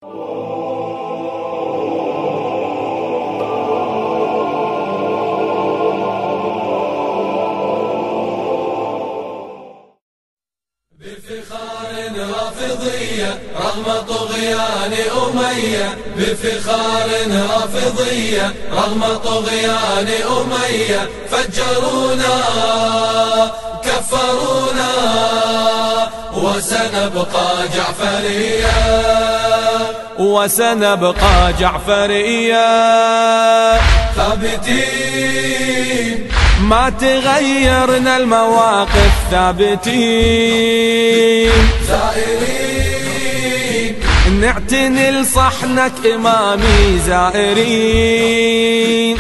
بفخار رافضية رغم طغيان أمية، بفخار رافضية رغم طغيان أمية، فجرونا كفرونا وسنبقى جعفرية، وسنبقى جعفرية ثابتين ما تغيرنا المواقف، ثابتين زائرين نعتني لصحنك إمامي، زائرين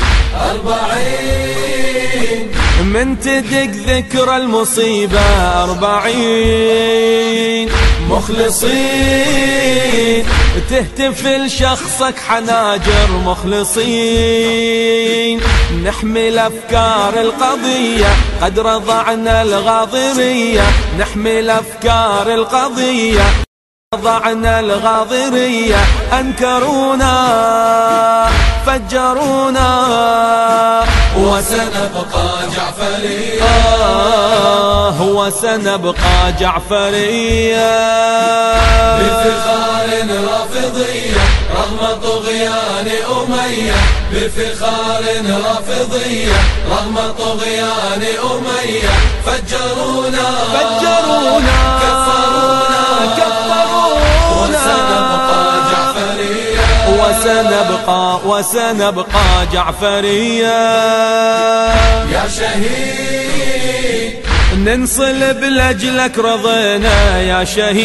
40 من تدق ذكر المصيبة، 40 مخلصين تهتف لشخصك حناجر، مخلصين نحمل أفكار القضية قد رضعنا الغاضرية، نحمل أفكار القضية رضعنا الغاضرية، أنكرونا فجرونا وسنبقى جعفرية، وسنبقى جعفرية بفخار رافضية رغم طغيان أمية، بفخار رافضية رغم طغيان أمية، فجرونا كفرونا وسنبقى جعفرية، وسنبقى جعفرية يا شهيد ننصلب لأجلك رضينا، يا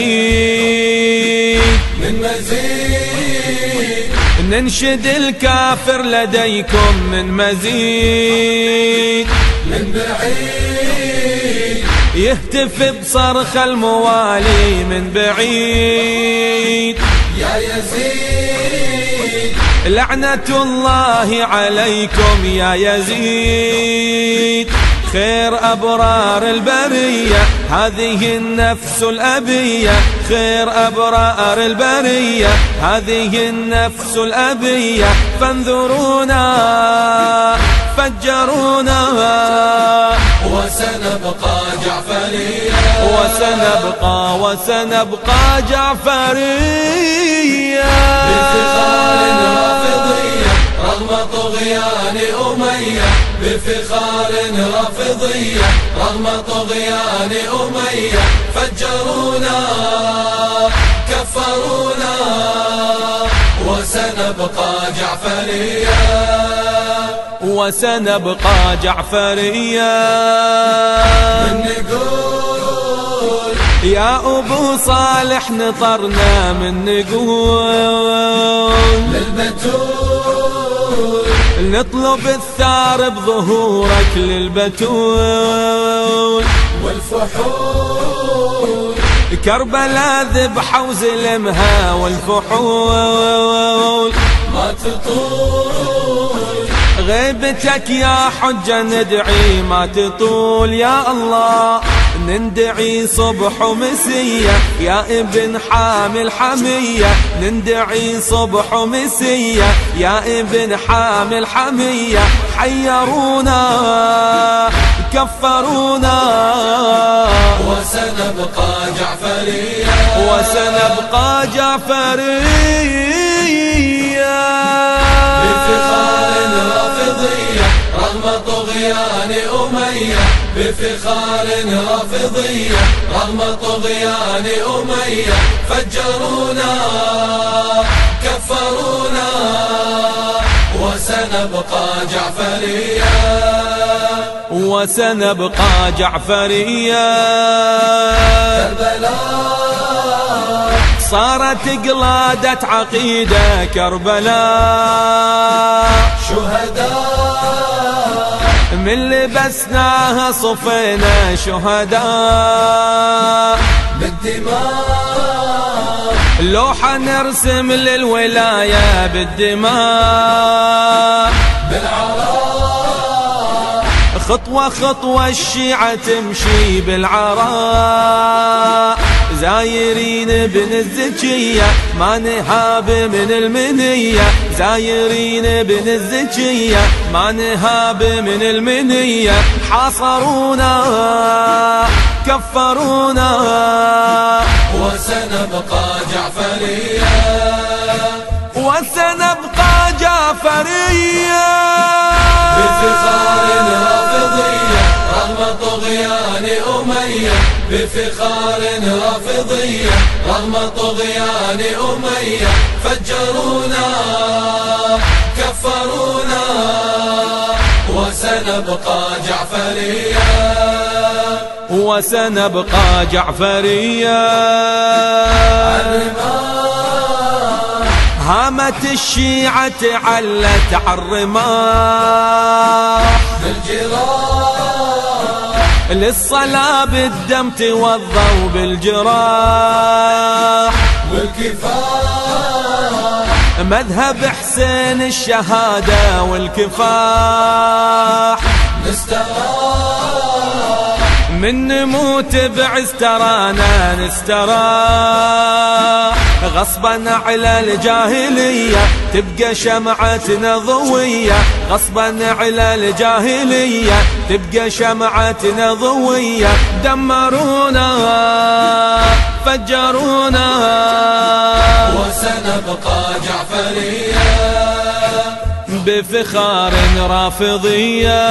شهيد من مزيد ننشد الكافر لديكم من مزيد، من بعيد يهتف بصرخ الموالي من بعيد، يا يزيد لعنة الله عليكم يا يزيد، خير أبرار البرية هذه النفس الأبية، خير أبرار البرية هذه النفس الأبية، فانذرونا فجرونا وسنبقى جعفرية، وسنبقى جعفرية بفخار رافضية رغم طغيان أمية، بفخار رافضية رغم طغيان أمية، فجرونا كفرونا وسنبقى جعفرية، وسنبقى جعفرية من نقول يا أبو صالح نطرنا من نقول للبتول نطلب الثار بظهورك للبتول، والفحول كربلاء ذبحة وزلمها والفحول، ما تطول غيبتك يا حجة ندعي ما تطول، يا الله نندعي صبح ومسية يا ابن حامل حمية، نندعي صبح ومسية يا ابن حامل حمية، حيرونا كفرونا وسنبقى جعفرية، وسنبقى جعفرية بفخار رافضية رغم طغيان أمية، بفخار رافضية رغم طغيان أمية، فجرونا كفرونا وسنبقى جعفرية، وسنبقى جعفرية كربلاء صارت قلادة عقيدة، كربلاء شهداء من لبسناها صفينا، شهداء بالدماء لوحة نرسم للولاية بالدماء، بالعراء خطوة خطوة الشيعة تمشي بالعراء، زايرين بن الزكية ما نهاب من المنية، زايرين بن الزكية ما نهاب من المنية. حاصرونا كفرونا وسنبقى جعفرية، وسنبقى جعفرية بفخار رافضية رغم طغيان أمية، بفخار رافضية رغم طغيان أمية. فجرونا كفرونا وسنبقى جعفرية، وسنبقى جعفرية. هامت الشيعة علت عالرماح، بالجراح للصلاة بالدم توضوا بالجراح، والكفاح مذهب حسين الشهادة والكفاح. نستراح من نموت بعز ترانا نستراح، غصبا على الجاهلية تبقى شمعتنا ضوية، غصبا على الجاهلية تبقى شمعتنا ضوية. دمرونا فجرونا وسنبقى جعفرية، بفخار رافضية،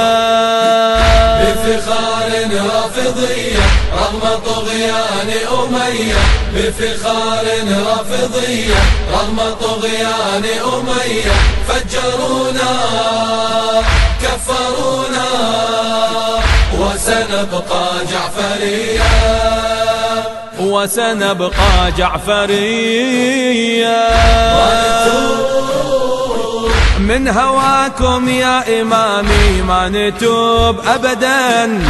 بفخار رافضية رغم طغيان أمية، بفخار رافضية رغم طغيان أمية. فجرونا كفرونا وسنبقى جعفرية، وسنبقى جعفرية. من هواكم يا إمامي ما نتوب أبدا،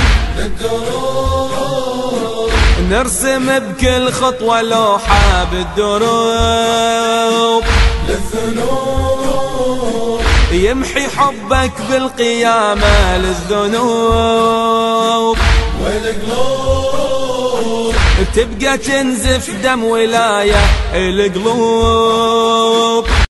نرسم بكل خطوة لوحة بالدروب، يمحي حبك بالقيامة للذنوب، والقلوب تبقى تنزف دم ولاية القلوب.